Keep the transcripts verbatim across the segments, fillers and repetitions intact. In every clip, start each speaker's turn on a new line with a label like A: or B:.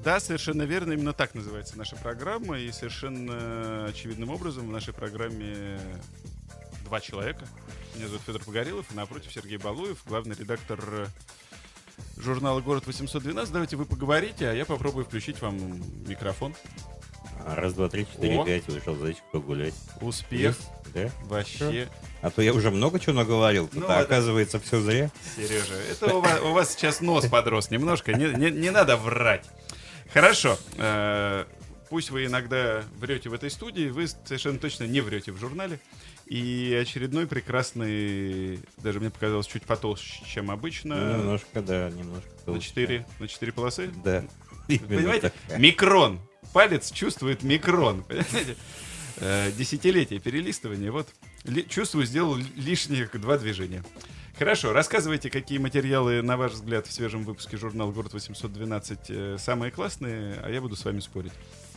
A: Да, совершенно верно. Именно так называется наша программа. И совершенно очевидным образом в нашей программе два человека. Меня зовут Федор Погорелов, и напротив Сергей Балуев, главный редактор журнала «Город восемьсот двенадцать». Давайте вы поговорите, а я попробую включить вам микрофон.
B: Раз, два, три, четыре, пять. Вышел зайчик погулять.
A: Успех.
B: Да?
A: Вообще.
B: А то я уже много чего наговорил. Ну, а оказывается, все зря.
A: Сережа, это у вас, у вас сейчас нос подрос немножко. Не, не, не надо врать. Хорошо. Э, пусть вы иногда врете в этой студии, вы совершенно точно не врете в журнале. И очередной прекрасный, даже мне показалось, чуть потолще, чем обычно.
B: Ну, немножко, да, немножко толще.
A: На четыре, на четыре полосы?
B: Да.
A: Понимаете? Микрон. Палец чувствует микрон. Понимаете? Десятилетие перелистывания. Вот, чувствую, сделал лишних два движения. Хорошо, рассказывайте, какие материалы, на ваш взгляд, в свежем выпуске журнала «Город восемьсот двенадцать» самые классные, а я буду с вами спорить.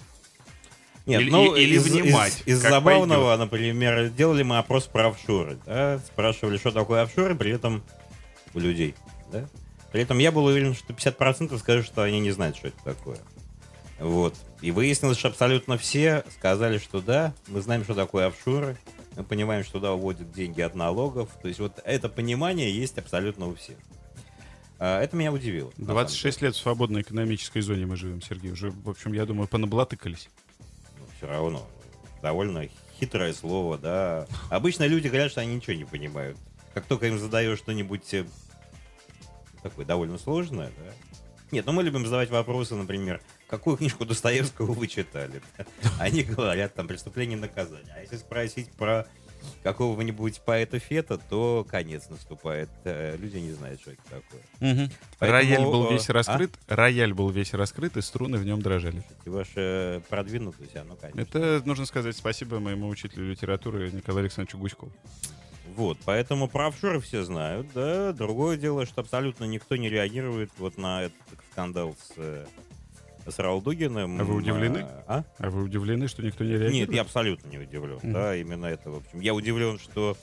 B: Нет,
A: или,
B: ну,
A: или
B: из,
A: внимать.
B: Из, из забавного, пойдет. Например, делали мы опрос про офшоры. Да? Спрашивали, что такое офшоры, при этом у людей. Да? При этом я был уверен, что пятьдесят процентов скажут, что они не знают, что это такое. Вот. И выяснилось, что абсолютно все сказали, что да, мы знаем, что такое офшоры, мы понимаем, что туда уводят деньги от налогов. То есть вот это понимание есть абсолютно у всех. А, это меня удивило.
A: двадцать шесть лет в свободной экономической зоне мы живем, Сергей. Уже, в общем, я думаю, понаблатыкались.
B: Ну, все равно. Довольно хитрое слово, да. Обычно люди говорят, что они ничего не понимают. Как только им задаешь что-нибудь такое довольно сложное, да. Нет, ну мы любим задавать вопросы, например, какую книжку Достоевского вы читали? Они говорят, там, «Преступление и наказание». А если спросить про какого-нибудь поэта Фета, то конец наступает. Люди не знают, что это такое.
A: Угу. Поэтому... Рояль был весь раскрыт, а? Рояль был весь раскрыт, и струны в нем дрожали.
B: И ваша продвинутость, оно, конечно.
A: Это нужно сказать спасибо моему учителю литературы Николаю Александровичу Гуськову.
B: Вот, поэтому про офшоры все знают, да. Другое дело, что абсолютно никто не реагирует вот на этот скандал с, с Раул Дугиным.
A: А вы удивлены?
B: А?
A: а вы удивлены, что никто не реагирует?
B: Нет, я абсолютно не удивлен, mm-hmm. да, именно это, в общем. Я удивлен, что,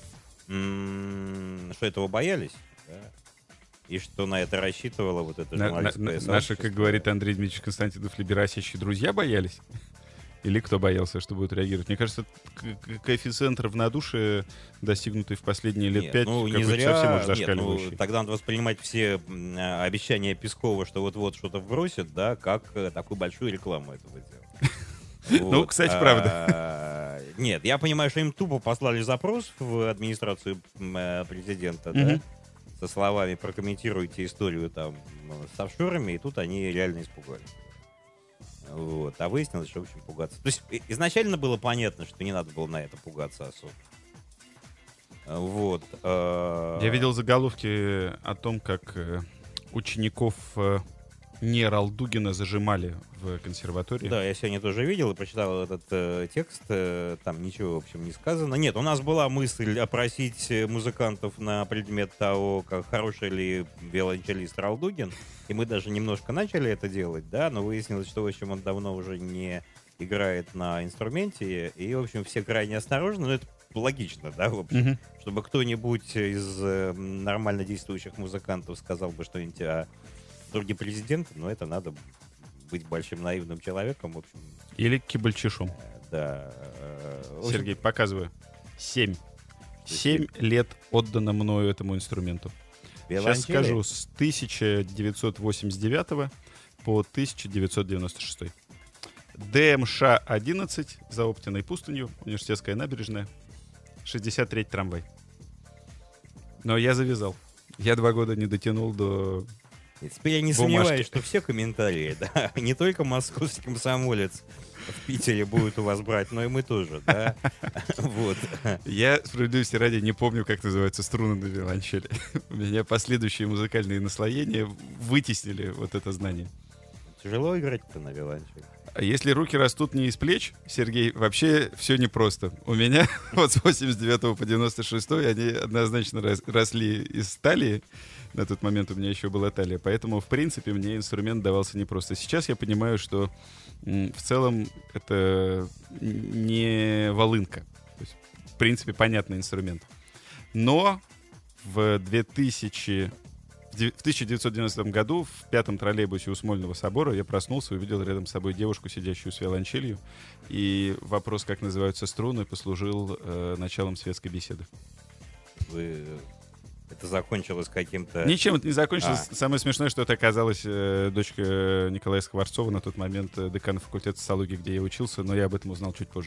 B: м- что этого боялись, да, и что на это рассчитывала вот эта журналистская на, на,
A: Наши, как говорит Андрей Дмитриевич Константинов, либерасящие друзья боялись? Или кто боялся, что будет реагировать? Мне кажется, коэффициент равнодушия, достигнутый в последние лет пять,
B: ну,
A: какой-то
B: зря,
A: совсем уж зашкаливающий.
B: Ну, тогда надо воспринимать все обещания Пескова, что вот-вот что-то вбросит, да, как такую большую рекламу этого дела.
A: Ну, кстати, правда.
B: Нет, я понимаю, что им тупо послали запрос в администрацию президента, со словами «прокомментируйте историю там с офшорами», и тут они реально испугались. Вот. А выяснилось, что, в общем, пугаться. То есть изначально было понятно, что не надо было на это пугаться особо. Вот.
A: Я видел заголовки о том, как учеников не Ралдугина зажимали в консерватории.
B: Да, я сегодня тоже видел и прочитал этот э, текст. Э, там ничего, в общем, не сказано. Нет, у нас была мысль опросить музыкантов на предмет того, как хороший ли виолончелист Ралдугин. И мы даже немножко начали это делать, да, но выяснилось, что, в общем, он давно уже не играет на инструменте. И, в общем, все крайне осторожны. Но это логично, да, в общем. Mm-hmm. Чтобы кто-нибудь из э, нормально действующих музыкантов сказал бы что-нибудь о друге президента, но это надо быть большим наивным человеком, в общем.
A: Или кибальчишом.
B: Да.
A: Сергей, показываю. Семь. Семь лет отдано мною этому инструменту. Сейчас скажу, с тысяча девятьсот восемьдесят девятого по тысяча девятьсот девяносто шестой. ДМШ одиннадцать за Оптиной пустынью, Университетская набережная, шестьдесят третий трамвай. Но я завязал. Я два года не дотянул до...
B: Теперь я не
A: бумажки.
B: Сомневаюсь, что все комментарии, да, не только московский комсомолец в Питере будет у вас брать, но и мы тоже, да. Вот.
A: Я, справедливости ради, не помню, как называются струны на виолончели. У меня последующие музыкальные наслоения вытеснили вот это знание.
B: Тяжело играть-то на виолончели.
A: А если руки растут не из плеч, Сергей, вообще все непросто. У меня вот с восемьдесят девятого по девяносто шестой они однозначно росли из талии. На тот момент у меня еще была талия. Поэтому, в принципе, мне инструмент давался непросто. Сейчас я понимаю, что м, в целом это не волынка. То есть, в принципе, понятный инструмент. Но в две тысячи В тысяча девятьсот девяностом году в пятом троллейбусе у Смольного собора я проснулся и увидел рядом с собой девушку, сидящую с виолончелью. И вопрос, как называются струны, послужил э, началом светской беседы.
B: Вы... Это закончилось каким-то...
A: Ничем это не закончилось.
B: А.
A: Самое смешное, что это оказалась э, дочка Николая Скворцова, на тот момент э, декана факультета социологии, где я учился, но я об этом узнал чуть позже.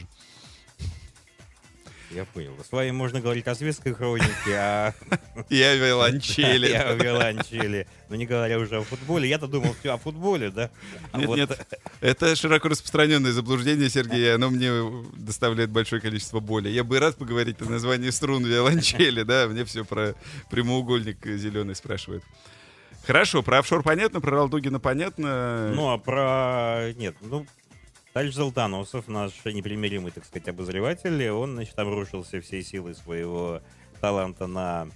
B: Я понял. С вами можно говорить о светской хронике, а...
A: Я виолончели.
B: Я виолончели. Но не говоря уже о футболе. Я-то думал все о футболе, да?
A: Нет, нет. Это широко распространенное заблуждение, Сергей. Оно мне доставляет большое количество боли. Я бы рад поговорить о названии струн виолончели, да? Мне все про прямоугольник зеленый спрашивают. Хорошо, про офшор понятно, про Ралдугина понятно.
B: Ну, а про... Нет, ну... Товарищ Золотоносов, наш непримиримый, так сказать, обозреватель, он, значит, обрушился всей силой своего таланта на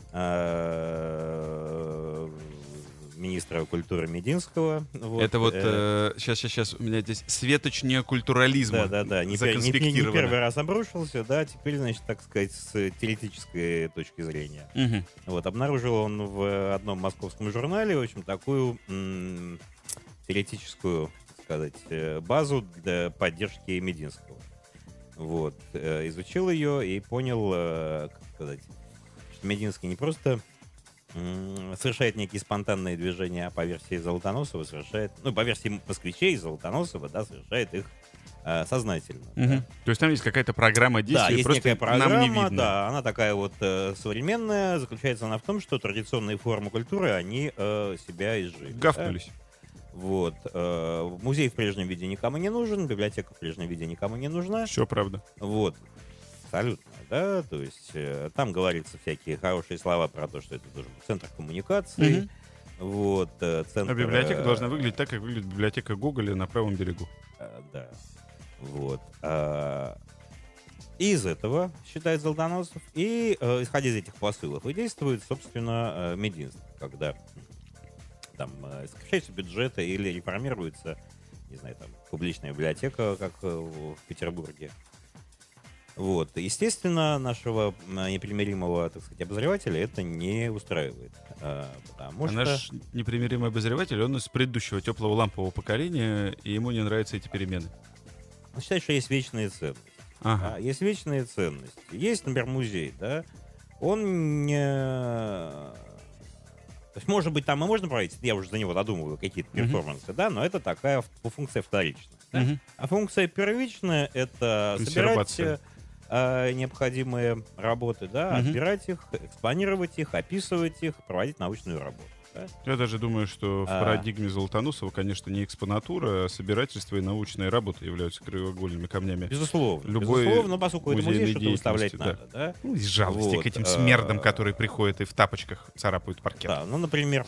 B: э, министра культуры Мединского. Вот.
A: Это вот, э, сейчас, сейчас, сейчас, у меня здесь светочнее культурализма.
B: Да-да-да, не, не, не, не первый раз обрушился, да, теперь, значит, так сказать, с теоретической точки зрения.
A: Угу.
B: Вот, обнаружил он в одном московском журнале, в общем, такую м- теоретическую... сказать, базу для поддержки Мединского. Вот. Изучил ее и понял, как сказать, что Мединский не просто совершает некие спонтанные движения, а по версии Золотоносова совершает, ну, по версии москвичей Золотоносова, да, совершает их э, сознательно.
A: Угу.
B: Да.
A: То есть там есть какая-то программа действий,
B: да, есть
A: просто
B: некая программа,
A: нам не видно.
B: Да, она такая вот э, современная, заключается она в том, что традиционные формы культуры, они э, себя изжили.
A: Гавкнулись.
B: Да? Вот. Э, музей в прежнем виде никому не нужен, библиотека в прежнем виде никому не нужна.
A: Все правда.
B: Вот. Абсолютно, да. То есть э, там говорится всякие хорошие слова про то, что это должен быть центр коммуникации. Mm-hmm. Вот. Э, центр,
A: а библиотека
B: э,
A: должна выглядеть так, как выглядит библиотека Гоголя на правом берегу.
B: Э, да. Вот. Э, и из этого, считает Золотоносов, и э, исходя из этих посылов, и действует, собственно, э, Мединский, когда там сокращаются бюджеты или реформируется, не знаю, там, публичная библиотека, как в Петербурге. Вот. Естественно, нашего непримиримого, так сказать, обозревателя это не устраивает. Потому
A: а
B: что...
A: наш непримиримый обозреватель, он из предыдущего теплого лампового поколения, и ему не нравятся эти перемены.
B: Он считает, что есть вечные ценности.
A: Ага.
B: Да? Есть вечные ценности. Есть, например, музей, да? Он не... То есть, может быть, там и можно проводить, я уже за него додумываю какие-то перформансы, uh-huh. да, но это такая функция вторичная. Да? Uh-huh. А функция первичная — это собирать э, необходимые работы, да, uh-huh. отбирать их, экспонировать их, описывать их, проводить научную работу. Да?
A: Я даже думаю, что в а... парадигме Золотоносова, конечно, не экспонатура, а собирательство и научные работы являются краеугольными камнями.
B: Безусловно.
A: Любой
B: безусловно, но поскольку это музей, что-то выставлять да. надо. Да?
A: Ну, из жалости вот. к этим смердам, которые приходят и в тапочках царапают паркет.
B: Да, ну, например,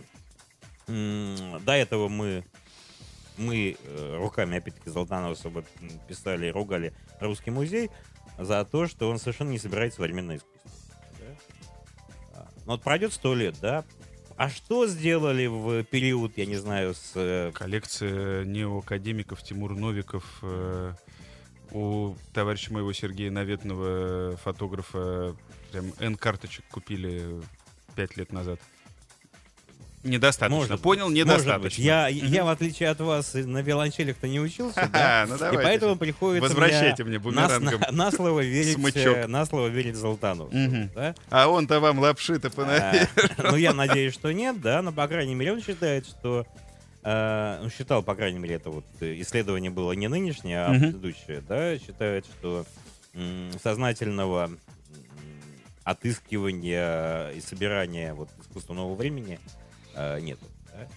B: до этого мы, мы руками, опять-таки, Золотоносова писали и ругали Русский музей за то, что он совершенно не собирает современное искусство. Да? Но вот пройдет сто лет, да, а что сделали в период, я не знаю, с...
A: Коллекция неоакадемиков Тимур Новиков. Э, у товарища моего Сергея Наветного, фотографа, прям N-карточек купили пять лет назад. Недостаточно.
B: Может,
A: Понял? Недостаточно.
B: Я, mm-hmm. я, в отличие от вас, на виолончелях-то не учился, да?
A: Ну,
B: и поэтому приходится
A: Возвращайте мне бумерангом
B: на, на, на слово верить, на слово верить Золотоносову. Mm-hmm. Да?
A: А он-то вам лапши-то понавешал.
B: А, ну, я надеюсь, что нет, да, но, по крайней мере, он считает, что... Э, он считал, по крайней мере, это вот исследование было не нынешнее, а mm-hmm. предыдущее, да, считает, что м, сознательного м, отыскивания и собирания вот, искусства нового времени нет. Да?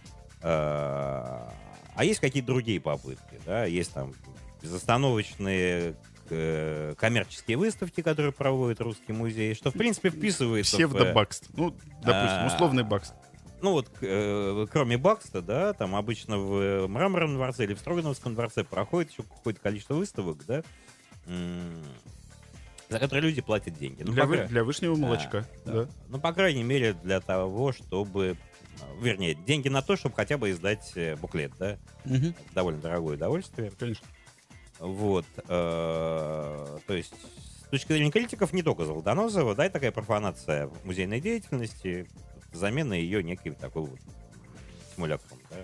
B: А есть какие-то другие попытки. Да? Есть там безостановочные коммерческие выставки, которые проводит Русский музей, что, в принципе, вписывается
A: Псевдо-бакст. В... Ну, допустим, условный бакст.
B: Ну вот, э, кроме бакста, да, там обычно в Мраморном дворце или в Строгановском дворце проходит еще какое-то количество выставок, да, за которые люди платят деньги. Ну,
A: для,
B: по...
A: вы, для вышнего молочка.
B: Да,
A: да.
B: Да. Ну, по крайней мере, для того, чтобы... Вернее, деньги на то, чтобы хотя бы издать буклет, да?
A: Угу.
B: Довольно дорогое удовольствие.
A: Конечно.
B: Вот. Э, то есть, с точки зрения критиков, не только Золотоносова, да, и такая профанация музейной деятельности замена ее неким такой вот симулякром, да.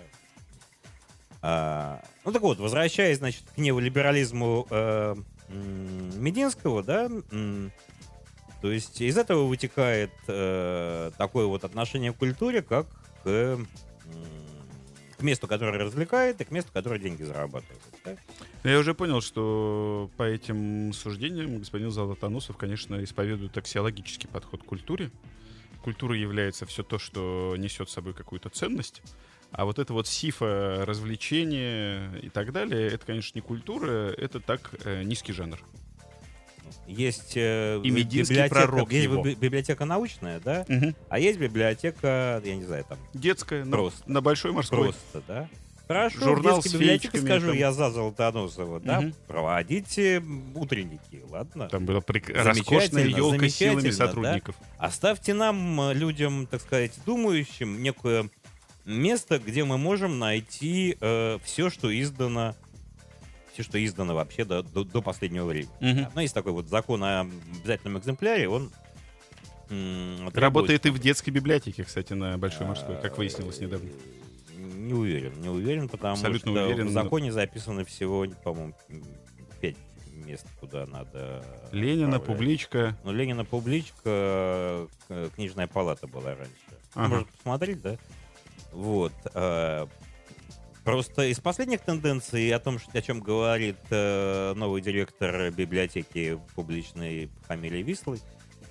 B: А, ну так вот, возвращаясь, значит, к неолиберализму э, Мединского, да, то есть из этого вытекает э, такое вот отношение к культуре, как к, к месту, которое развлекает, и к месту, которое деньги зарабатывает. Да?
A: Я уже понял, что по этим суждениям господин Золотоносов, конечно, исповедует аксиологический подход к культуре. Культура является все то, что несет с собой какую-то ценность. А вот это вот сифа, развлечение и так далее, это, конечно, не культура, это так э, низкий жанр.
B: Есть э,
A: и Мединский пророк
B: есть
A: его.
B: библиотека научная, да?
A: Угу.
B: А есть библиотека, я не знаю, там...
A: Детская,
B: просто,
A: на, на Большой Морской.
B: Просто, да? Хорошо,
A: журнал
B: в детской библиотеке, скажу,
A: там.
B: я за Золотоносова, угу. да? Проводите утренники, ладно?
A: Там была прик... роскошная елка с силами сотрудников.
B: Да? Оставьте нам, людям, так сказать, думающим, некое место, где мы можем найти э, все, что издано, все, что издано вообще до, до, до последнего времени.
A: Угу.
B: Но есть такой вот закон о обязательном экземпляре, он м- требует...
A: Работает и в детской библиотеке, кстати, на Большой Морской, как выяснилось недавно.
B: Не уверен, не уверен, потому
A: Абсолютно
B: что
A: уверен,
B: в законе записано всего, по-моему, пять мест, куда надо...
A: Ленина,
B: отправлять.
A: Публичка.
B: Ну, Ленина, Публичка, книжная палата была раньше. Ага. Можно посмотреть, да? Вот. Просто из последних тенденций о том, о чем говорит новый директор библиотеки публичной фамилии Вислый,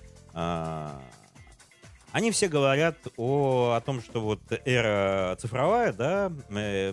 B: они все говорят о, о том, что вот эра цифровая, да, э,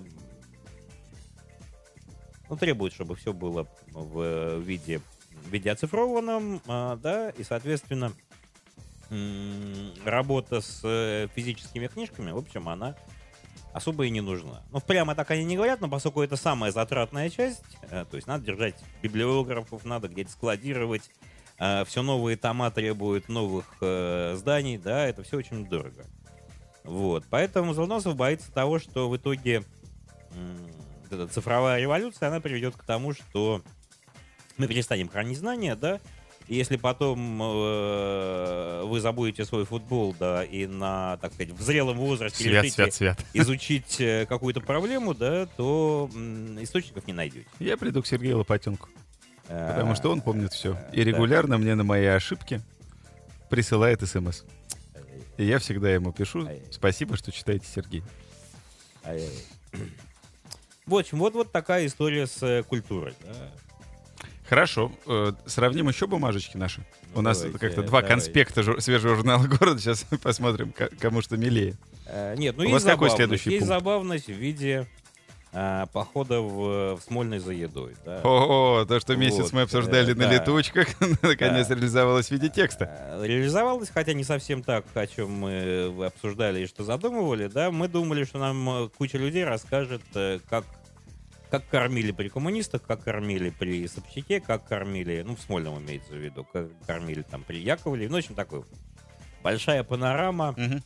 B: ну, требует, чтобы все было в виде, в виде оцифрованном, э, да, и, соответственно, э, работа с физическими книжками, в общем, она особо и не нужна. Ну, прямо так они не говорят, но поскольку это самая затратная часть, э, то есть надо держать библиографов, надо где-то складировать, Uh, все новые тома требуют новых uh, зданий, да, это все очень дорого. Вот, поэтому Золотоносов боится того, что в итоге м- эта цифровая революция, она приведет к тому, что мы перестанем хранить знания, да, и если потом uh, вы забудете свой футбол, да, и на, так сказать, в зрелом возрасте
A: свят,
B: решите
A: свят, свят.
B: изучить uh, какую-то проблему, да, то м- источников не найдете.
A: Я приду к Сергею Лопатенку. Потому что он помнит все. И регулярно мне на мои ошибки присылает смс. И я всегда ему пишу: спасибо, что читаете, Сергей.
B: В общем, вот, вот такая история с культурой. Да.
A: Хорошо. Сравним еще бумажечки наши.
B: Ну,
A: У нас
B: давайте,
A: как-то два
B: давайте.
A: конспекта жур- свежего журнала «Город». Сейчас посмотрим, кому что милее.
B: А, нет, ну
A: У
B: есть
A: вас какой
B: забавность.
A: следующий
B: Есть
A: пункт?
B: забавность в виде а, похода в, в Смольный за едой. Да.
A: О, то, что месяц
B: Вот,
A: мы обсуждали
B: э,
A: на
B: да.
A: летучках, наконец
B: Да.
A: реализовалось в виде текста.
B: А, Реализовалось, хотя не совсем так, о чем мы обсуждали и что задумывали. Да. Мы думали, что нам э, куча людей расскажет, э, как, как кормили при коммунистах, как кормили при Собчаке, как кормили, ну, в Смольном имеется в виду, как кормили там при Яковлеве. Ну, в общем, такой большая панорама,
A: Мгм.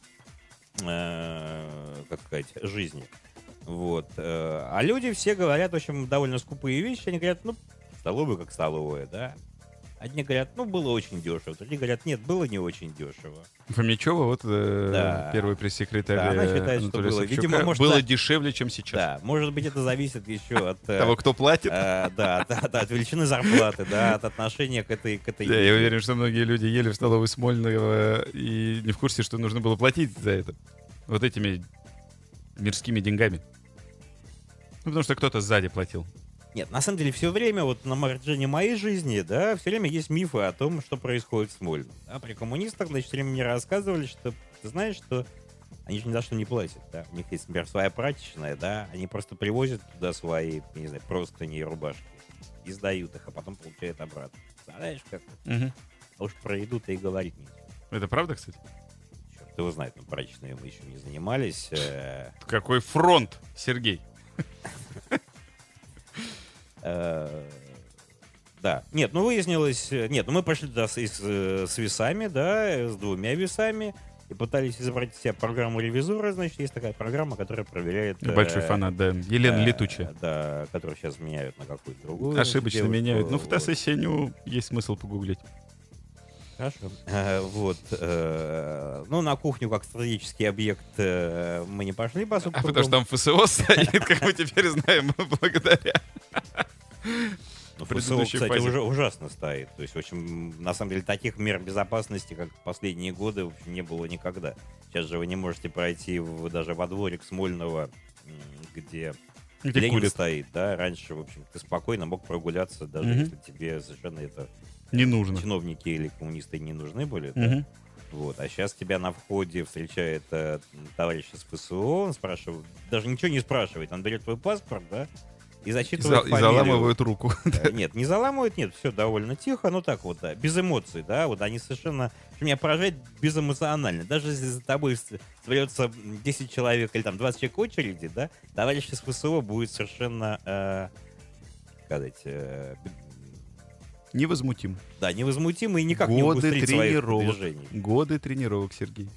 B: э, как сказать, жизни. Вот. э, А люди все говорят, в общем, довольно скупые вещи. Они говорят, ну, столовая как столовая, да. Одни говорят, ну, было очень дешево. Другие говорят, нет, было не очень дешево.
A: Фомичева, вот э,
B: Да.
A: первый пресс-секретарь
B: Да, она считает, что
A: Анатолия
B: было.
A: Собчака,
B: Видимо, может,
A: было
B: да.
A: дешевле, чем сейчас.
B: Да, может быть, это зависит еще от... э,
A: Того, кто платит.
B: э, Да, от- от от величины зарплаты, да, от отношения к этой... к этой
A: Да,
B: еде.
A: я уверен, что многие люди ели в столовой Смольного и не в курсе, что нужно было платить за это. Вот этими мирскими деньгами. Ну, потому что кто-то сзади платил.
B: Нет, на самом деле все время, вот на марджине моей жизни, да, все время есть мифы о том, что происходит в Смольном. Да, при коммунистах, значит, все время мне рассказывали, что ты знаешь, что они же ни за что не платят, да. У них есть, например, своя прачечная, да, они просто привозят туда свои, я не знаю, простыни и рубашки, и сдают их, а потом получают обратно. Знаешь, как?
A: Мгм.
B: А уж про еду-то и говорить нечего.
A: Это правда, кстати?
B: Черт его знает, но прачечной мы еще не занимались. э,
A: Какой фронт, Сергей?
B: Э, Да. Нет, ну выяснилось... Нет, ну мы пошли туда с, с, с весами, да, с двумя весами, и пытались изобразить себя программу ревизора. Значит, есть такая программа, которая проверяет... э,
A: Большой фанат, да. Елена
B: э,
A: Летучая.
B: Да, которую сейчас меняют на какую-то другую.
A: Ошибочно
B: девушку.
A: меняют. Ну,
B: Вот.
A: фотосессию есть смысл погуглить.
B: Хорошо. Э, вот. Э, ну, на кухню как стратегический объект э, мы не пошли, по сути.
A: А потому что там ФСО стоит, как мы теперь знаем, благодаря.
B: Ну, ФСО, кстати, уже ужасно стоит. То есть, в общем, на самом деле, таких мер безопасности, как в последние годы, в общем, не было никогда. Сейчас же вы не можете пройти в, даже во дворик Смольного, где, где Ленин курит. Стоит, да. Раньше, в общем, ты спокойно мог прогуляться, даже mm-hmm. если тебе совершенно это
A: не нужно.
B: Чиновники или коммунисты не нужны были, mm-hmm. да. Вот. А сейчас тебя на входе встречает э, товарищ из ФСО, он спрашивает, даже ничего не спрашивает, он берет твой паспорт, да, и зачитывает
A: и, за, и заламывают руку.
B: Нет, не заламывают, нет, все довольно тихо, ну так вот, да, без эмоций, да, вот они совершенно, меня поражает, безэмоционально. Даже если за тобой соберется десять человек или там двадцать человек в очереди, да, товарищ из ФСО будет совершенно, э, сказать, э,
A: невозмутим.
B: Да, невозмутим и никак
A: Годы
B: не убыстрить
A: тренировок.
B: своих движений.
A: Годы тренировок, Сергей.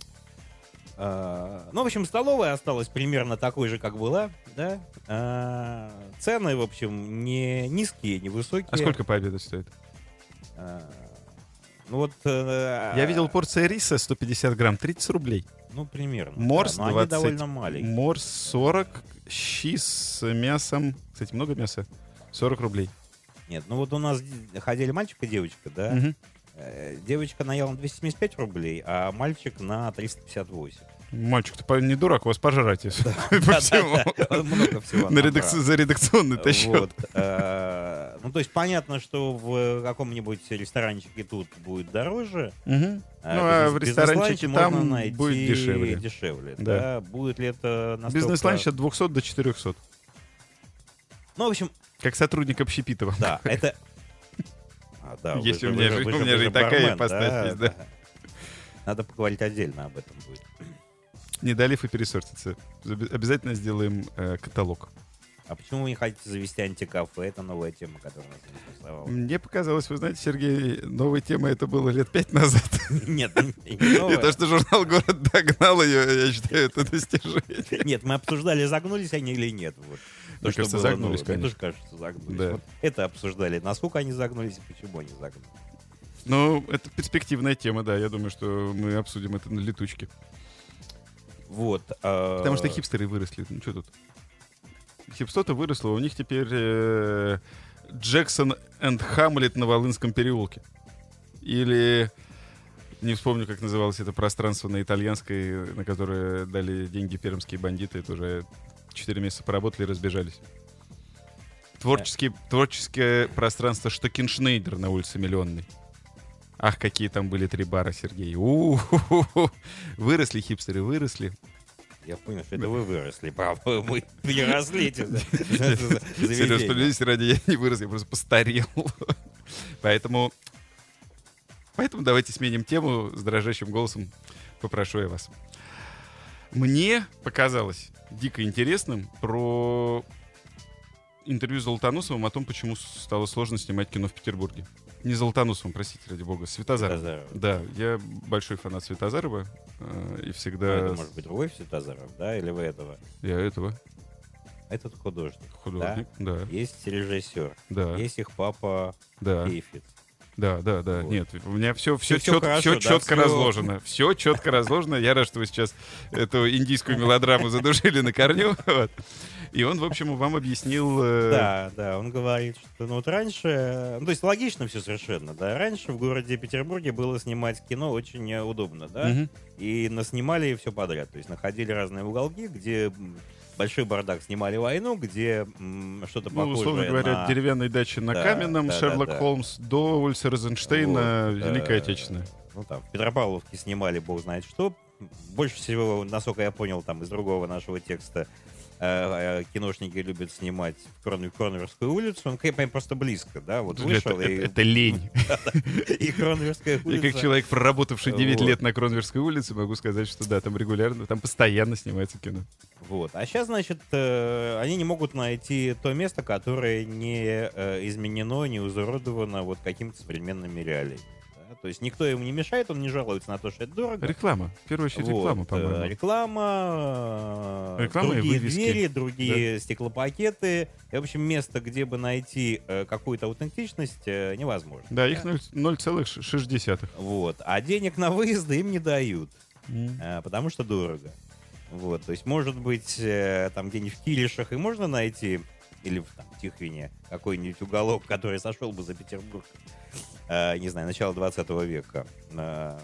B: А, ну, в общем, столовая осталась примерно такой же, как была, да. А, цены, в общем, не низкие, не высокие.
A: А сколько пообедать стоит?
B: А, ну вот. А,
A: Я видел порция риса сто пятьдесят грамм, тридцать рублей.
B: Ну, примерно.
A: Морс
B: да,
A: двадцать.
B: Довольно маленькие.
A: Морс сорок, щи с мясом. Кстати, много мяса. сорок рублей.
B: Нет, ну вот у нас ходили мальчик и девочка, да.
A: Угу.
B: Девочка наела на двести семьдесят пять рублей, а мальчик на триста пятьдесят восемь.
A: Мальчик-то не дурак, у вас пожрать есть. По всему.
B: Много всего.
A: За редакционный-то счет.
B: Ну, то есть понятно, что в каком-нибудь ресторанчике тут будет дороже.
A: Ну, а в ресторанчике там будет дешевле.
B: Дешевле, да. Будет ли это настолько...
A: Бизнес-ланч от двухсот до четырехсот.
B: Ну, в общем...
A: Как сотрудник общепита вам.
B: Да, это... А, да,
A: Если у меня же, у меня же и такая ипостась есть, да.
B: Надо поговорить отдельно об этом будет.
A: Не дали и пересортиться. Обязательно сделаем э, каталог.
B: А почему вы не хотите завести антикафе? Это новая тема, которая нас интересовала.
A: Мне показалось, вы знаете, Сергей, новая тема это было лет пять назад.
B: Нет, не новая.
A: И то, что журнал «Город» догнал ее, я считаю, это достижение.
B: Нет, мы обсуждали, загнулись они или нет. Вот. То,
A: Мне кажется, загнулись,
B: было,
A: конечно.
B: Мне тоже кажется, загнулись.
A: Да.
B: Вот это обсуждали, насколько они загнулись и почему они загнулись.
A: Ну, это перспективная тема, да. Я думаю, что мы обсудим это на летучке.
B: Вот. А...
A: Потому что хипстеры выросли. Ну, что тут? Хипстота выросла, у них теперь э, Джексон энд Хамлет на Волынском переулке. Или... Не вспомню, как называлось это пространство на итальянской, на которое дали деньги пермские бандиты. Это уже четыре месяца поработали и разбежались. Творческие, творческое пространство Штокеншнейдер на улице Миллионной. Ах, какие там были три бара, Сергей. У-ху-ху-ху. Выросли хипстеры, выросли.
B: Я понял, что это вы выросли, правда. Мы переросли эти
A: заведения. Справедливости ради, я не вырос, я просто постарел. Поэтому... Поэтому давайте сменим тему. С дрожащим голосом попрошу я вас. Мне показалось дико интересным про интервью с Золотоносовым о том, почему стало сложно снимать кино в Петербурге. Не Золотоносовым, простите, ради бога, Светозаров.
B: Светозаров.
A: Да, я большой фанат Светозарова э, и всегда...
B: Ну, это может быть другой Светозаров, да, или вы этого?
A: Я этого.
B: Этот художник.
A: Художник, да.
B: да. Есть режиссер.
A: Да.
B: Есть их папа
A: да.
B: Эйфиц.
A: Да, да, да. Вот. Нет, у меня все, все,
B: все,
A: чет,
B: хорошо,
A: все
B: да,
A: четко
B: все...
A: разложено. Все четко разложено. Я рад, что вы сейчас эту индийскую мелодраму задушили на корню. Вот. И он, в общем, вам объяснил... Э...
B: Да, да, он говорит, что ну вот раньше... Ну, то есть логично все совершенно, да. Раньше в городе Петербурге было снимать кино очень удобно, да.
A: Угу.
B: И наснимали все подряд. То есть находили разные уголки, где... Большой бардак снимали «Войну», где м, что-то
A: ну,
B: похожее
A: условно говоря,
B: на...
A: деревянной дачи на
B: да,
A: Каменном,
B: да,
A: Шерлок
B: да, да.
A: Холмс, до Ульса Розенштейна,
B: вот,
A: Великая
B: э,
A: Отечественная.
B: Ну, там, в Петропавловке снимали бог знает что. Больше всего, насколько я понял, там, из другого нашего текста, э, э, киношники любят снимать в Крон- Кронверскую улицу. Он прям просто близко, да, вот вышел.
A: Это,
B: и...
A: это лень.
B: И Кронверская улица.
A: И как человек, проработавший девять лет на Кронверской улице, могу сказать, что да, там регулярно, там постоянно снимается кино.
B: Вот. А сейчас, значит, э, они не могут найти то место, которое не э, изменено, не изуродовано вот какими-то современными реалиями. Да? То есть никто ему не мешает, он не жалуется на то, что это дорого.
A: Реклама. В первую очередь
B: вот.
A: реклама, по-моему.
B: Реклама,
A: реклама
B: другие
A: и вывески.
B: двери, другие
A: да.
B: стеклопакеты. И, в общем, место, где бы найти э, какую-то аутентичность, э, невозможно.
A: Да, их ноль целых шесть десятых.
B: Вот. А денег на выезды им не дают,
A: mm.
B: э, потому что дорого. Вот. То есть, может быть, э, там где-нибудь в Килишах и можно найти, или в там, Тихвине, какой-нибудь уголок, который сошел бы за Петербург, э, не знаю, начало двадцатого века. Э,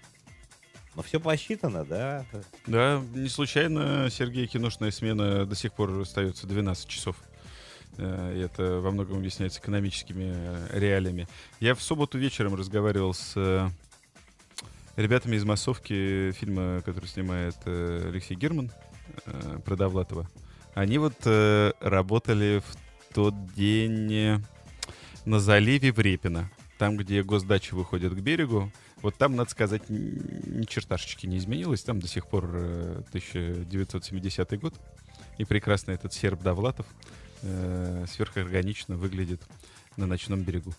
B: но все посчитано, да?
A: Да, не случайно, Сергей, киношная смена до сих пор остается двенадцать часов. И это во многом объясняется экономическими реалиями. Я в субботу вечером разговаривал с ребятами из массовки фильма, который снимает Алексей Герман про Довлатова. Они вот работали в тот день на заливе в Репино, там, где госдачи выходят к берегу. Вот там, надо сказать, ни черташечки не изменилось. Там до сих пор тысяча девятьсот семидесятый год. И прекрасно этот серб Довлатов э, сверхорганично выглядит на ночном берегу.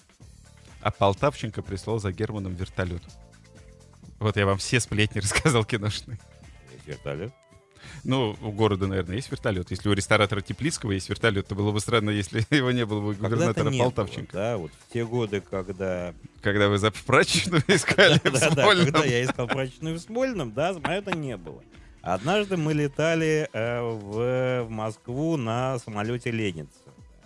A: А Полтавченко прислал за Германом вертолет. Вот я вам все сплетни рассказал киношные.
B: Есть вертолет?
A: Ну, у города, наверное, есть вертолет. Если у ресторатора Теплицкого есть вертолет, то было бы странно, если его не было бы у губернатора Полтавченко.
B: Было, да, вот в те годы, когда...
A: Когда вы за прачечную искали в
B: Да,
A: Смольном.
B: когда я искал прачечную в Смольном, да, это не было. Однажды мы летали в Москву на самолете Ленинца.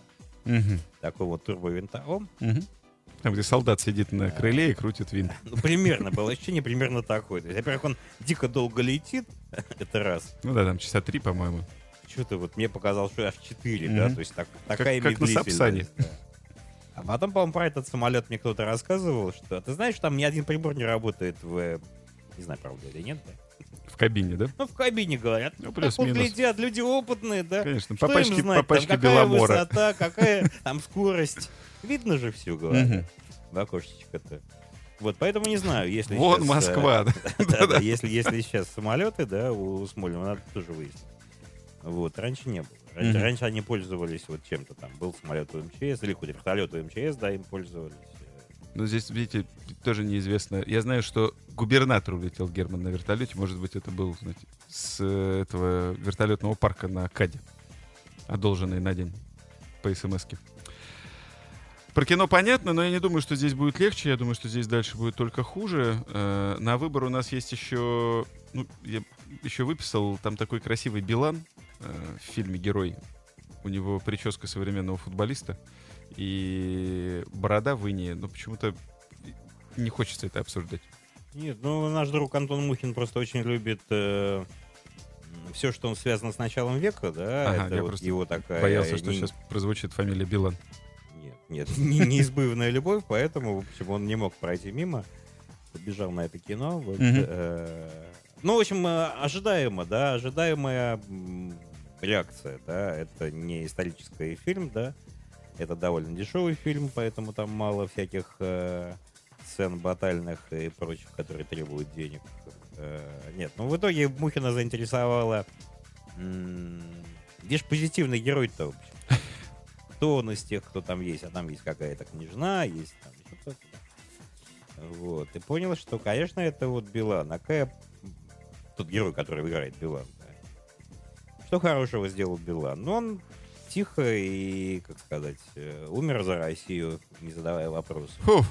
B: Такой вот турбовинтовом.
A: Там, где солдат сидит на крыле и крутит винт.
B: Ну, примерно, было ощущение примерно такое. То есть, во-первых, он дико долго летит, это раз.
A: Ну да, там часа три, по-моему.
B: Что-то вот мне показалось, что аж четыре,
A: mm-hmm.
B: да, то есть так, такая
A: как,
B: медлительность.
A: Как на Сапсане.
B: Да. А потом, по-моему, про этот самолет мне кто-то рассказывал, что ты знаешь, там ни один прибор не работает в... Не знаю, правда или нет, да?
A: В кабине, да?
B: Ну, в кабине, говорят.
A: Ну,
B: так вот летят, люди опытные, да?
A: Конечно,
B: что
A: по пачке,
B: им знать,
A: по пачке
B: там, какая
A: Беломора.
B: высота, какая там скорость. Видно же все, говорят. В окошечко-то. Вот, поэтому не знаю, если
A: Вон
B: сейчас...
A: Москва.
B: Да, да, если, если сейчас самолеты, да, у Смольного, надо тоже выяснить. Вот, раньше не было. Раньше, mm-hmm. раньше они пользовались вот чем-то там. Был самолет у МЧС, или хоть вертолет у МЧС, да, им пользовались.
A: Но здесь, видите, тоже неизвестно. Я знаю, что губернатор улетел Герман на вертолете. Может быть, это был, знаете, с этого вертолетного парка на КАДе. Одолженный на день по СМСке. Про кино понятно, но я не думаю, что здесь будет легче. Я думаю, что здесь дальше будет только хуже. Э, на выбор у нас есть еще... Ну, я еще выписал там такой красивый Билан э, в фильме «Герой». У него прическа современного футболиста. И борода в инее. Но почему-то не хочется это обсуждать.
B: Нет, ну наш друг Антон Мухин просто очень любит... Э... все, что он связано с началом века, да,
A: ага,
B: это
A: я
B: вот
A: просто
B: его такая...
A: боялся, что
B: не...
A: сейчас прозвучит фамилия Билан.
B: Нет, нет, не, неизбывная любовь, поэтому, в общем, он не мог пройти мимо, побежал на это кино. Вот, mm-hmm. э, ну, в общем, ожидаемо, да, ожидаемая реакция, да, это не исторический фильм, да, это довольно дешевый фильм, поэтому там мало всяких э, сцен батальных и прочих, которые требуют денег. Э, нет, ну, в итоге Мухина заинтересовала... М- где же позитивный герой-то, в общем? Кто он из тех, кто там есть, а там есть какая-то княжна, есть там еще кто-то. Вот. И понял, что, конечно, это вот Билан. А какая... Тот герой, который играет Билан. Да. Что хорошего сделал Билан? Ну, он тихо и, как сказать, умер за Россию, не задавая вопросов.
A: Фух.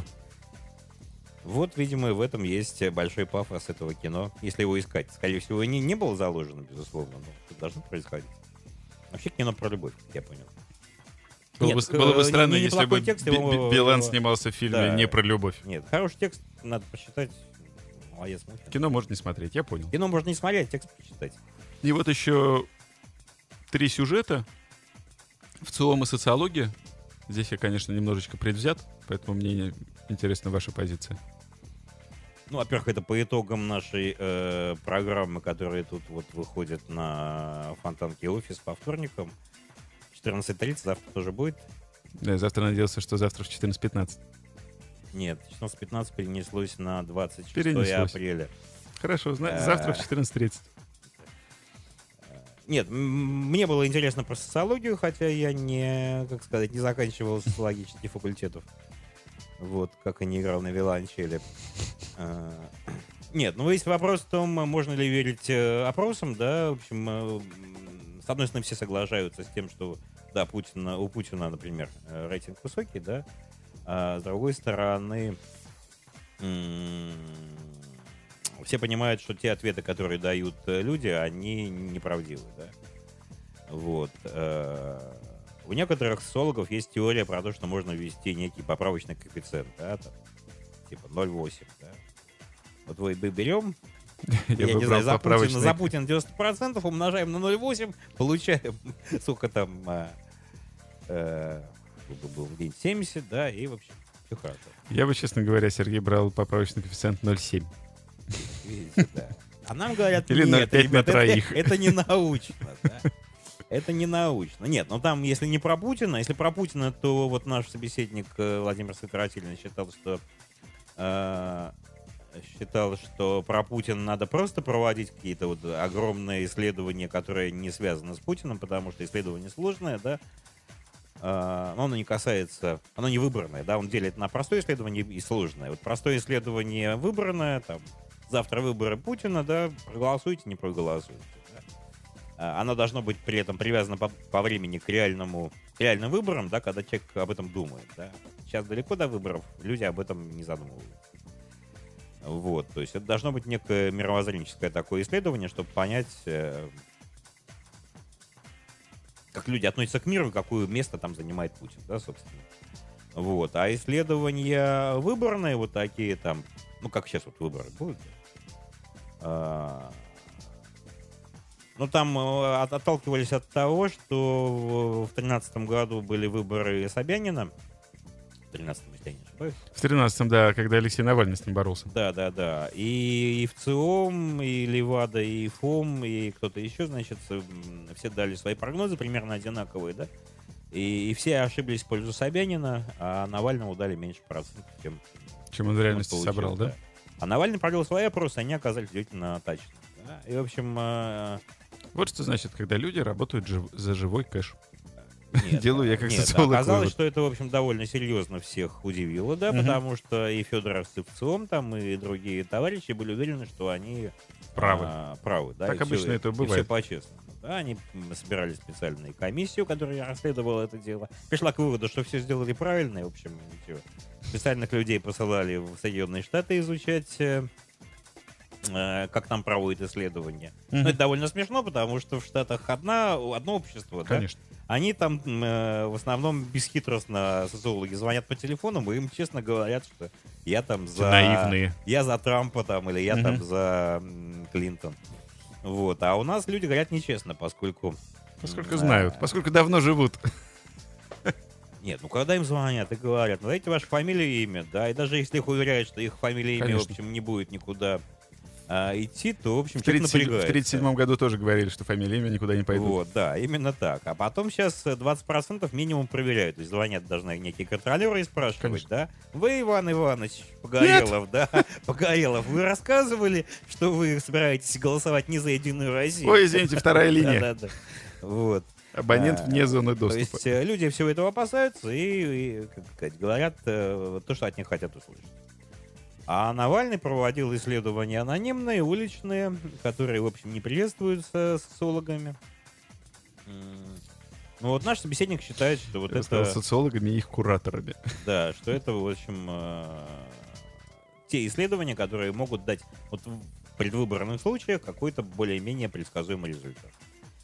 B: Вот, видимо, в этом есть большой пафос этого кино. Если его искать. Скорее всего, не, не было заложено, безусловно, но это должно происходить. Вообще кино про любовь, я понял.
A: Было,
B: Нет,
A: бы, было бы странно,
B: не, не
A: если бы
B: текст,
A: Б-
B: его...
A: Билан снимался в фильме
B: да.
A: не про любовь.
B: Нет, хороший текст, надо почитать. Молодец, Мухин.
A: Кино можно не смотреть, я понял.
B: Кино можно не смотреть, текст почитать.
A: И вот еще три сюжета. В целом и социология. Здесь я, конечно, немножечко предвзят, поэтому мне интересна ваша позиция.
B: Ну, во-первых, это по итогам нашей э, программы, которая тут вот выходит на Фонтанке офис по вторникам. четырнадцать тридцать завтра тоже будет?
A: Да, завтра надеялся, что завтра в четырнадцать пятнадцать.
B: Нет, четырнадцать пятнадцать перенеслось на двадцать шестое апреля.
A: Хорошо, завтра в четырнадцать тридцать.
B: Нет, мне было интересно про социологию, хотя я не, как сказать, не заканчивал социологических факультетов. Вот, как и не играл на виолончели. Нет, ну есть вопрос в том, можно ли верить опросам, да, в общем, с одной стороны, все соглашаются с тем, что, да, Путина, у Путина, например, рейтинг высокий, да, а с другой стороны, все понимают, что те ответы, которые дают люди, они неправдивы, да. Вот. У некоторых социологов есть теория про то, что можно ввести некий поправочный коэффициент, да, там, типа ноль целых восемь, да. Вот мы берем, я, я не знаю, за Путина, за Путина девяносто процентов умножаем на ноль целых восемь, получаем, сколько там, а, а, был день семьдесят, да, и вообще все хорошо.
A: Я бы, честно говоря, Сергей брал поправочный коэффициент ноль целых семь.
B: Видите, да. А нам говорят,
A: или
B: нет, ребят,
A: на
B: это, это не научно, да. Это не научно. Нет, ну там, если не про Путина, если про Путина, то вот наш собеседник Владимир Сократилин считал, что э, считал, что про Путина надо просто проводить какие-то вот огромные исследования, которые не связаны с Путиным, потому что исследование сложное, да. Э, но оно не касается, оно не выборное, да, он делит на простое исследование и сложное. Вот простое исследование выборное, там, завтра выборы Путина, да, проголосуйте, не проголосуйте. Оно должно быть при этом привязано по, по времени к реальному, к реальным выборам, да, когда человек об этом думает. Да. Сейчас далеко до выборов, люди об этом не задумываются. Вот, то есть это должно быть некое мировоззренческое такое исследование, чтобы понять, э, как люди относятся к миру и какое место там занимает Путин, да, собственно. Вот, а исследования выборные, вот такие там, ну, как сейчас вот выборы будут, э, ну, там от, отталкивались от того, что в тринадцатом году были выборы Собянина. В тринадцатом, если я не ошибаюсь.
A: В тринадцатом, да, когда Алексей Навальный с ним боролся.
B: Да, да, да. И, и в ЦИОМ, и Левада, и ФОМ, и кто-то еще, значит, все дали свои прогнозы примерно одинаковые, да. И, и все ошиблись в пользу Собянина, а Навальному дали меньше процентов, чем,
A: чем он в реальности он собрал, да?
B: да? А Навальный провел свои опросы, они оказались удивительно точными. Да? И, в общем...
A: Вот что значит, когда люди работают жив... за живой кэш.
B: Нет,
A: Делаю я как
B: нет,
A: социолог.
B: Оказалось,
A: вывод.
B: что это, в общем, довольно серьезно всех удивило, да, угу. Потому что и федоровцы в ЦИОМ, там, и другие товарищи были уверены, что они
A: правы.
B: А, правы, да.
A: Так обычно все, это бывает.
B: И все по-честному. Да, они собирали специальную комиссию, которая расследовала это дело. Пришла к выводу, что все сделали правильно, и, в общем, ничего. Специальных людей посылали в Соединенные Штаты изучать... как там проводят исследования. Mm-hmm. Но это довольно смешно, потому что в Штатах одна, одно общество,
A: конечно.
B: Да? Они там э, в основном бесхитростно социологи звонят по телефонам и им честно говорят, что я там за...
A: Наивные.
B: Я за Трампа там, или я mm-hmm. там за м, Клинтон. Вот. А у нас люди говорят нечестно, поскольку...
A: Поскольку знают, поскольку давно живут.
B: Нет, ну когда им звонят и говорят, ну дайте вашу фамилию и имя, да, и даже если их уверяют, что их фамилия и имя, в общем, не будет никуда... А идти, то, в общем, человек напрягается.
A: В тридцать седьмом году тоже говорили, что фамилия, имя никуда не пойдут.
B: Вот, да, именно так. А потом сейчас двадцать процентов минимум проверяют. То есть звонят должны некие контролеры и спрашивать, конечно. Да? Вы, Иван Иванович Погорелов, да? Погорелов, вы рассказывали, что вы собираетесь голосовать не за Единую Россию?
A: Ой, извините, вторая линия.
B: Да-да-да. Вот.
A: Абонент вне зоны доступа.
B: То есть люди всего этого опасаются и, как сказать, говорят то, что от них хотят услышать. А Навальный проводил исследования анонимные, уличные, которые, в общем, не приветствуются социологами. Ну вот наш собеседник считает, что вот
A: Я
B: это...
A: сказал, социологами и их кураторами.
B: Да, что это, в общем, э, те исследования, которые могут дать вот в предвыборных случаях какой-то более-менее предсказуемый результат.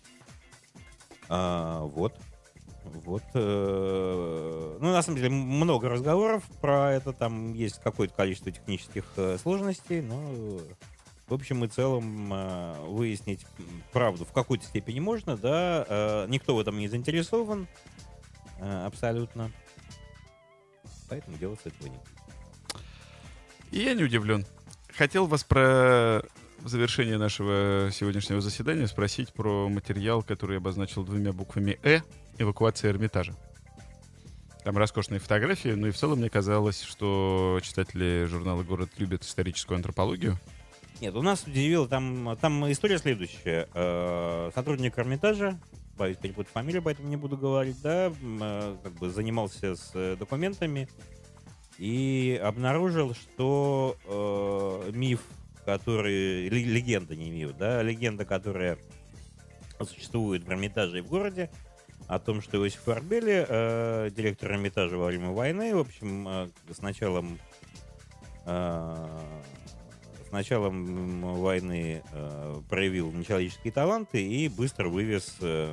B: А, вот. Вот, э, ну, на самом деле, много разговоров про это, там есть какое-то количество технических э, сложностей, но, в общем и целом, э, выяснить правду в какой-то степени можно, да, э, никто в этом не заинтересован, э, абсолютно, поэтому делать этого не будет.
A: И я не удивлен. Хотел вас про... в завершении нашего сегодняшнего заседания спросить про материал, который я обозначил двумя буквами «Э», эвакуация Эрмитажа. Там роскошные фотографии, но и в целом мне казалось, что читатели журнала «Город» любят историческую антропологию.
B: Нет, у нас удивило, там, там история следующая. Э, сотрудник Эрмитажа, боюсь перепутать фамилию, поэтому не буду говорить, да, э, как бы занимался с документами и обнаружил, что э, миф, который... Легенда, не миф, да, легенда, которая существует в Эрмитаже и в городе, о том, что Иосиф Арбели, э, директор Эрмитажа во время войны, в общем, э, с началом э, с началом войны э, проявил нечеловеческие таланты и быстро вывез э,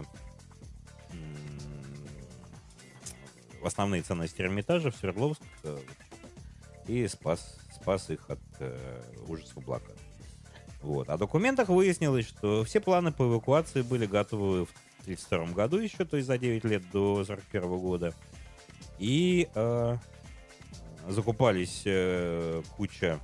B: в основные ценности Эрмитажа в Свердловск э, и спас, спас их от э, ужасов блокады. Вот. О документах выяснилось, что все планы по эвакуации были готовы в тридцать втором году еще, то есть за девять лет до сорок первого года. И э, закупались э, куча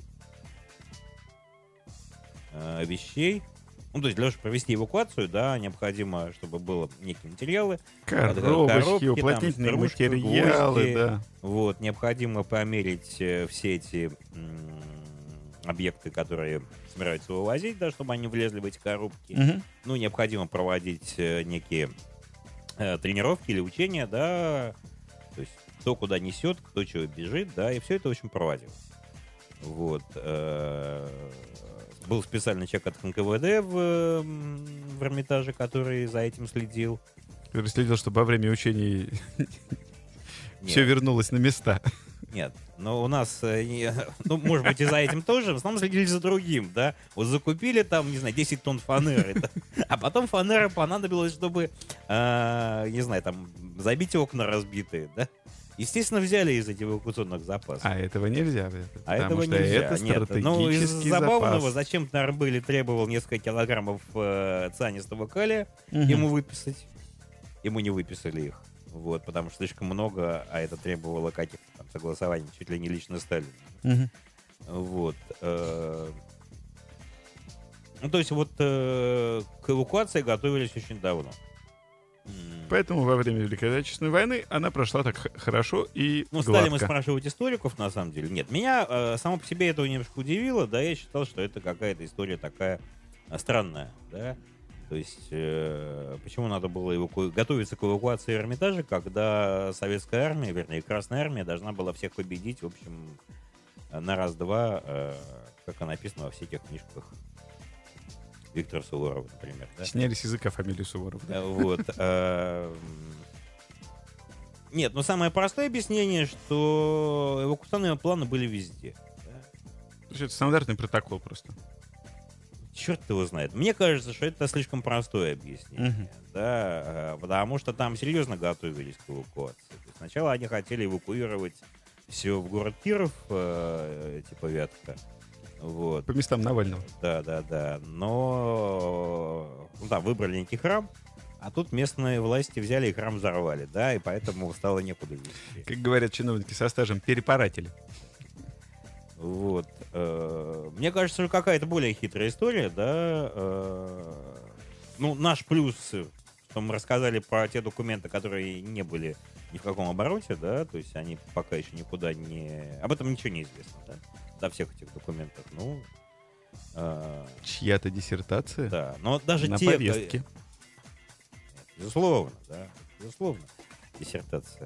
B: э, вещей. Ну, то есть для того, чтобы провести эвакуацию, да, необходимо, чтобы было некие материалы.
A: Коробочки, коробки, уплотнительные там, стружки, материалы, гвозди, да.
B: Вот, необходимо померить э, все эти м- объекты, которые собираются вывозить, да, чтобы они влезли в эти коробки. Угу. Ну, необходимо проводить э, некие э, тренировки или учения, да, то есть кто куда несет, кто чего бежит, да, и все это, в общем, проводилось. Вот. Э- Был специальный человек от эн ка вэ дэ в, в Эрмитаже, который за этим следил.
A: Который следил, чтобы во время учений все вернулось на места.
B: Нет, но у нас, ну, может быть, и за этим тоже, в основном следили за другим, да. Вот закупили там, не знаю, десять тонн фанеры, да? А потом фанера понадобилось, чтобы, э, не знаю, там, забить окна разбитые, да. Естественно, взяли из этих эвакуационных запасов.
A: А этого нельзя.
B: А этого
A: что
B: нельзя.
A: Это
B: Нет, ну, из забавного,
A: запас.
B: Зачем-то Арбели требовал несколько килограммов э, цианистого калия угу. ему выписать. Ему не выписали их. Вот, потому что слишком много, а это требовало каких-то там согласований, чуть ли не лично Сталина.
A: Угу.
B: Вот. Э, ну, то есть вот э, к эвакуации готовились очень давно.
A: Поэтому во время Великой Отечественной войны она прошла так х- хорошо и
B: Ну,
A: гладко.
B: стали мы спрашивать историков, на самом деле. Нет, меня э, само по себе этого немножко удивило, да, я считал, что это какая-то история такая э, странная, да. То есть, э, почему надо было эваку... готовиться к эвакуации Эрмитажа, когда советская армия, вернее, Красная армия должна была всех победить, в общем, на раз-два, э, как написано во всяких книжках. Виктор Суворов, например. Да?
A: Сняли с языка фамилию Суворов. Да?
B: Вот. Нет, но самое простое объяснение, что эвакуационные планы были везде.
A: То есть это стандартный протокол просто.
B: Черт его знает. Мне кажется, что это слишком простое объяснение.
A: Угу.
B: Да, потому что там серьезно готовились к эвакуации. То есть сначала они хотели эвакуировать все в город Киров, э, типа Вятка. Вот.
A: По местам Навального.
B: Да, да, да. Но ну, да, выбрали некий храм, а тут местные власти взяли и храм взорвали, да, и поэтому стало некуда везти.
A: Как говорят чиновники со стажем, перепаратели.
B: Вот. Мне кажется, что какая-то более хитрая история, да. Ну, наш плюс, что мы рассказали про те документы, которые не были ни в каком обороте, да, то есть они пока еще никуда не... Об этом ничего не известно, да, до всех этих документов, ну... Э...
A: Чья-то диссертация?
B: Да, но даже
A: на
B: те...
A: повестке.
B: Нет, безусловно, да, безусловно, диссертация.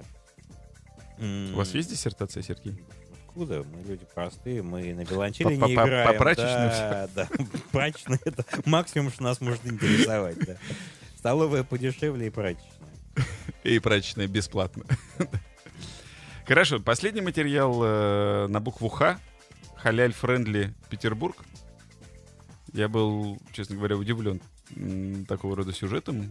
A: У вас есть диссертация, Сергей?
B: Откуда? Мы люди простые, мы на виолончели не играем.
A: По прачечной
B: да, да, прачечная — это максимум, что нас может интересовать, да. Столовая подешевле и прачечная.
A: И прачечная бесплатно. Хорошо, последний материал э, на букву Х. Халяль Френдли Петербург. Я был, честно говоря, удивлен м, такого рода сюжетом.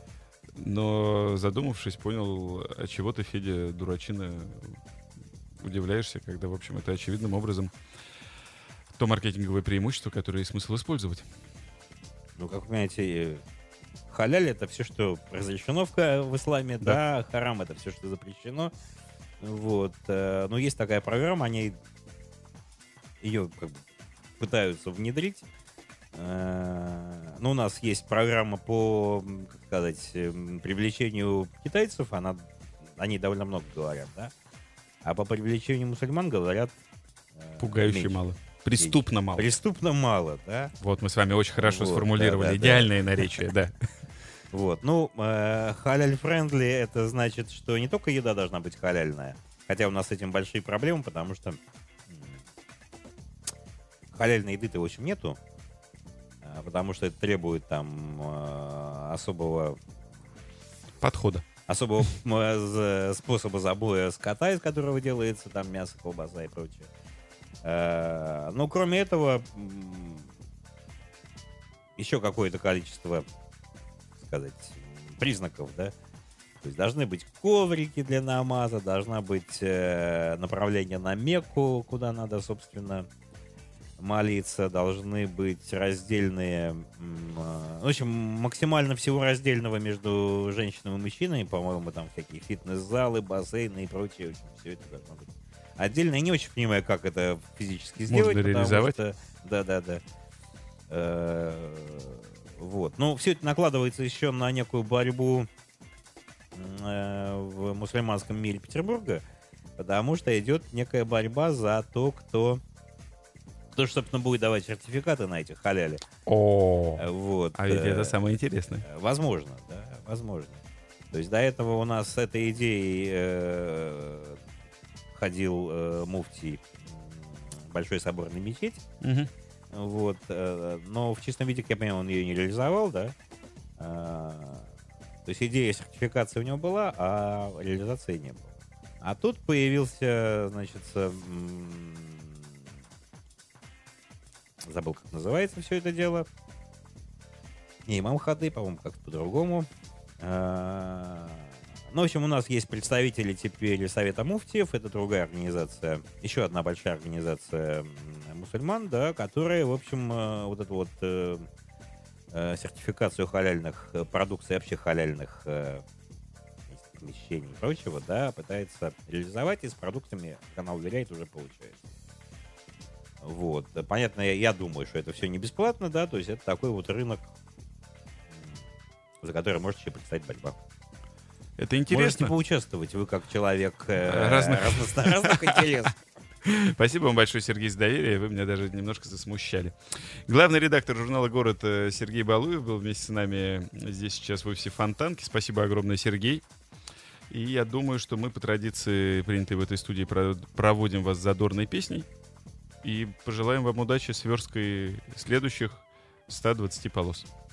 A: Но, задумавшись, понял, от чего ты, Федя, дурачина, удивляешься, когда, в общем, это очевидным образом то маркетинговое преимущество, которое есть смысл использовать.
B: Ну, как вы понимаете, халяль — это все, что разрешено в, в исламе, да. да, харам — это все, что запрещено. Вот. Но есть такая программа, они ее как бы пытаются внедрить. Но у нас есть программа по, как сказать, привлечению китайцев, она, они довольно много говорят, да? А по привлечению мусульман говорят...
A: Пугающе меньше. Мало. Преступно
B: меньше.
A: мало.
B: Преступно мало, да?
A: Вот мы с вами очень хорошо вот, сформулировали.
B: Да, да,
A: идеальное
B: да.
A: наречие, да.
B: Вот, ну, халяль-френдли — это значит, что не только еда должна быть халяльная, Хотя у нас с этим большие проблемы, потому что халяльной еды-то, в общем, нету. Потому что это требует там особого...
A: подхода.
B: Особого способа забоя скота, из которого делается там мясо, колбаса и прочее. Но кроме этого, еще какое-то количество, так сказать, признаков, да. То есть должны быть коврики для намаза, должна быть направление на Мекку, куда надо, собственно, молиться, должны быть раздельные, в общем, максимально всего раздельного между женщиной и мужчиной, по-моему, там всякие фитнес-залы, бассейны и прочее, в общем, все это должно быть отдельно. Я не очень понимаю, как это физически сделать.
A: Можно реализовать?
B: Что, да, да, да. Э-э- вот. Ну, все это накладывается еще на некую борьбу э- в мусульманском мире Петербурга, потому что идет некая борьба за то, кто Кто, собственно, будет давать сертификаты на этих халяли.
A: О,
B: вот.
A: А ведь это самое интересное.
B: Возможно, да, возможно. То есть до этого у нас с этой идеей э, ходил э, муфтий Большой соборной мечети.
A: Угу.
B: Вот. Э, но в чистом виде, как я понимаю, он ее не реализовал, да. Э, то есть идея сертификации у него была, а реализации не было. А тут появился, значит, м- забыл, как называется все это дело. Не имам Хады, по-моему, как-то по-другому. Ну, в общем, у нас есть представители теперь Совета муфтиев. Это другая организация, еще одна большая организация мусульман, да, которая, в общем, вот эту вот э, э, сертификацию халяльных продукций, вообще халяльных э, помещений и прочего, да, пытается реализовать, и с продуктами, как она уверяет, уже получается. Вот. Понятно, я, я думаю, что это все не бесплатно, да, то есть это такой вот рынок, за который может еще предстоять борьба.
A: Это интересно.
B: Можете поучаствовать, вы как человек э,
A: разных,
B: разных, разных интересов.
A: Спасибо вам большое, Сергей, за доверие. Вы меня даже немножко засмущали. Главный редактор журнала «Город» Сергей Балуев был вместе с нами здесь сейчас в офисе Фонтанки. Спасибо огромное, Сергей. И я думаю, что мы по традиции, принятой в этой студии, проводим вас задорной песней. И пожелаем вам удачи с версткой следующих ста двадцати полос.